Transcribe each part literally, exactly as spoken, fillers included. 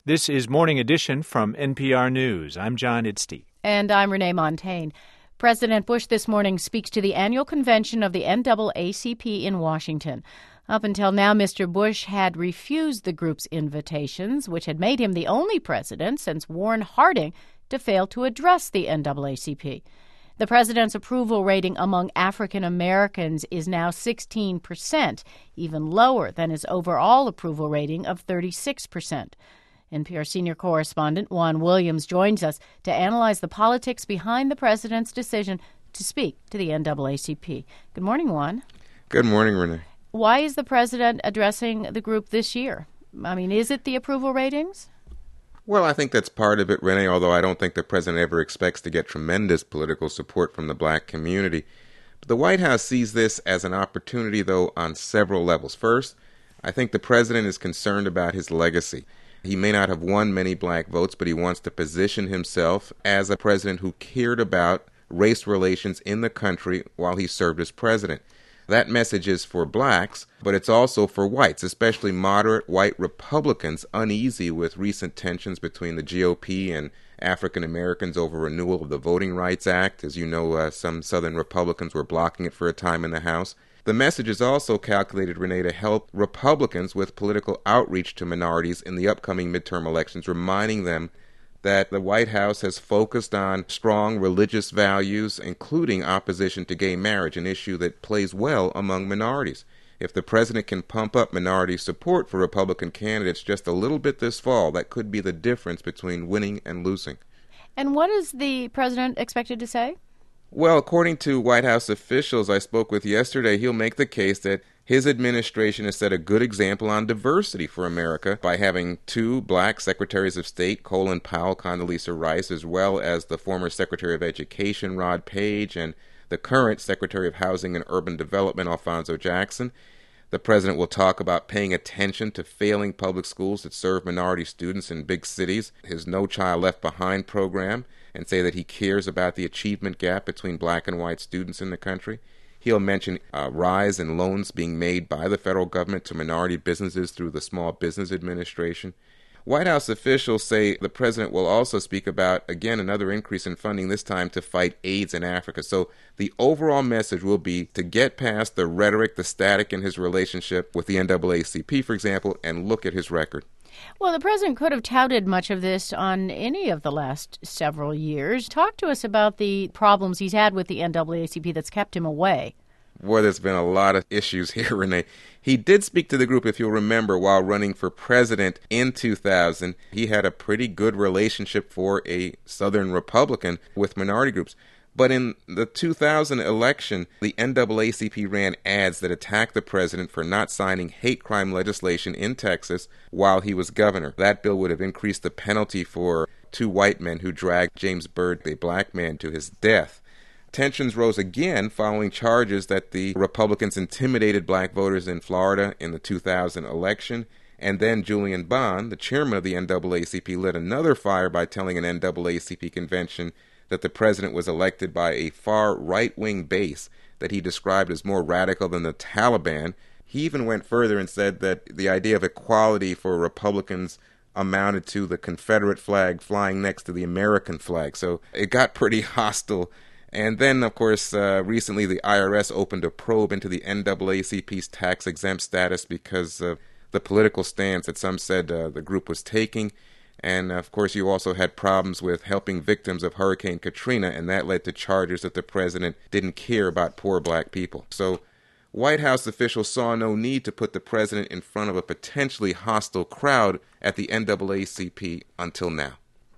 This is Morning Edition from N P R News. I'm John Idste. And I'm Renee Montagne. President Bush this morning speaks to the annual convention of the N double A C P in Washington. Up until now, Mister Bush had refused the group's invitations, which had made him the only president since Warren Harding to fail to address the N double A C P. The president's approval rating among African Americans is now sixteen percent, even lower than his overall approval rating of thirty-six percent. N P R senior correspondent Juan Williams joins us to analyze the politics behind the president's decision to speak to the N double A C P. Good morning, Juan. Good morning, Renee. Why is the president addressing the group this year? I mean, is it the approval ratings? Well, I think that's part of it, Renee, although I don't think the president ever expects to get tremendous political support from the black community. But the White House sees this as an opportunity, though, on several levels. First, I think the president is concerned about his legacy. He may not have won many black votes, but he wants to position himself as a president who cared about race relations in the country while he served as president. That message is for blacks, but it's also for whites, especially moderate white Republicans uneasy with recent tensions between the G O P and African Americans over renewal of the Voting Rights Act. As you know, uh, some Southern Republicans were blocking it for a time in the House. The message is also calculated, Renee, to help Republicans with political outreach to minorities in the upcoming midterm elections, reminding them that the White House has focused on strong religious values, including opposition to gay marriage, an issue that plays well among minorities. If the president can pump up minority support for Republican candidates just a little bit this fall, that could be the difference between winning and losing. And what is the president expected to say? Well, according to White House officials I spoke with yesterday, he'll make the case that his administration has set a good example on diversity for America by having two black secretaries of state, Colin Powell, Condoleezza Rice, as well as the former Secretary of Education, Rod Page, and the current Secretary of Housing and Urban Development, Alphonso Jackson. The president will talk about paying attention to failing public schools that serve minority students in big cities, his No Child Left Behind program, and say that he cares about the achievement gap between black and white students in the country. He'll mention a rise in loans being made by the federal government to minority businesses through the Small Business Administration. White House officials say the president will also speak about, again, another increase in funding, this time to fight AIDS in Africa. So the overall message will be to get past the rhetoric, the static in his relationship with the N double A C P, for example, and look at his record. Well, the president could have touted much of this on any of the last several years. Talk to us about the problems he's had with the N double A C P that's kept him away. Boy, there's been a lot of issues here, Renee. He did speak to the group, if you'll remember, while running for president in two thousand. He had a pretty good relationship for a Southern Republican with minority groups. But in the two thousand election, the N double A C P ran ads that attacked the president for not signing hate crime legislation in Texas while he was governor. That bill would have increased the penalty for two white men who dragged James Byrd, a black man, to his death. Tensions rose again following charges that the Republicans intimidated black voters in Florida in the two thousand election. And then Julian Bond, the chairman of the N double A C P, lit another fire by telling an N double A C P convention that the president was elected by a far right-wing base that he described as more radical than the Taliban. He even went further and said that the idea of equality for Republicans amounted to the Confederate flag flying next to the American flag. So it got pretty hostile. And then, of course, uh, recently the I R S opened a probe into the N double A C P's tax-exempt status because of the political stance that some said uh, the group was taking. And, of course, you also had problems with helping victims of Hurricane Katrina, and that led to charges that the president didn't care about poor black people. So White House officials saw no need to put the president in front of a potentially hostile crowd at the N double A C P until now.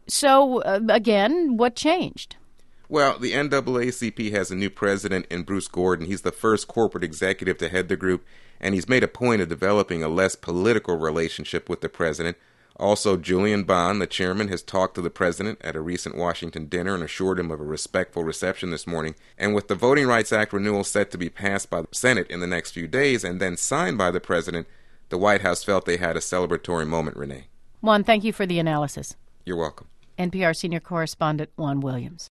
So, uh, again, what changed? Well, the N double A C P has a new president in Bruce Gordon. He's the first corporate executive to head the group, and he's made a point of developing a less political relationship with the president. Also, Julian Bond, the chairman, has talked to the president at a recent Washington dinner and assured him of a respectful reception this morning. And with the Voting Rights Act renewal set to be passed by the Senate in the next few days and then signed by the president, the White House felt they had a celebratory moment, Renee. Juan, thank you for the analysis. You're welcome. N P R senior correspondent Juan Williams.